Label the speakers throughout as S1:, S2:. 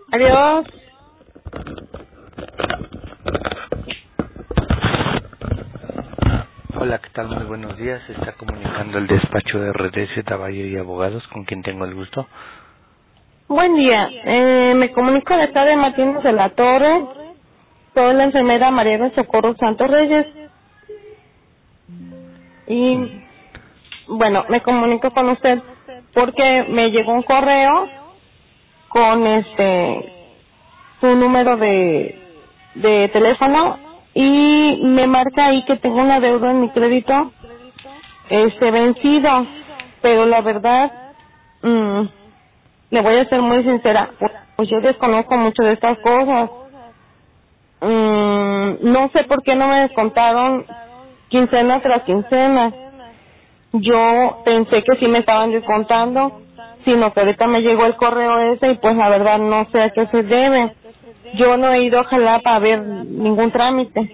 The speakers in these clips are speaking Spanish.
S1: Adiós.
S2: Hola, ¿qué tal? Muy buenos días. Se está comunicando el despacho de RDC Tavalle y Abogados, con quien tengo el gusto.
S1: Buen día. Me comunico de acá de Martínez de la Torre. Soy la enfermera María del Socorro Santos Reyes. Y bueno, me comunico con usted porque me llegó un correo con su número de teléfono y me marca ahí que tengo una deuda en mi crédito vencido, pero la verdad le voy a ser muy sincera, pues yo desconozco mucho de estas cosas. No sé por qué no me descontaron quincena tras quincena. Yo pensé que sí me estaban descontando, sino que ahorita me llegó el correo ese y pues la verdad no sé a qué se debe. Yo no he ido ojalá para ver ningún trámite.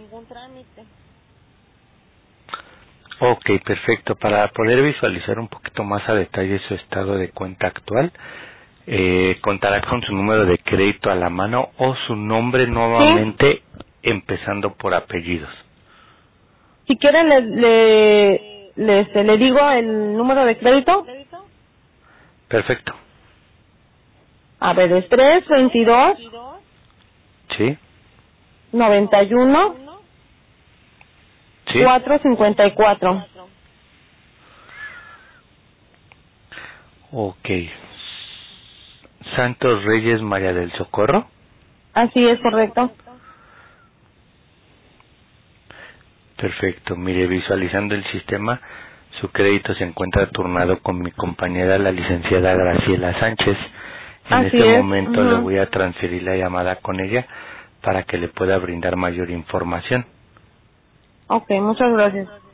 S2: Ok, perfecto. Para poder visualizar un poquito más a detalle su estado de cuenta actual, contará con su número de crédito a la mano o su nombre
S1: ¿Sí?
S2: nuevamente empezando por apellidos.
S1: Si quieren le digo el número de crédito.
S2: Perfecto.
S1: A ver, es 322
S2: ¿Sí?
S1: 91
S2: ¿Sí?
S1: 454.
S2: Ok. Santos Reyes María del Socorro.
S1: Así es, correcto.
S2: Perfecto. Mire, visualizando el sistema, su crédito se encuentra turnado con mi compañera, la licenciada Graciela Sánchez. En
S1: Así
S2: este
S1: es.
S2: momento le
S1: Ujú.
S2: voy a transferir la llamada con ella para que le pueda brindar mayor información.
S1: Ok, muchas gracias.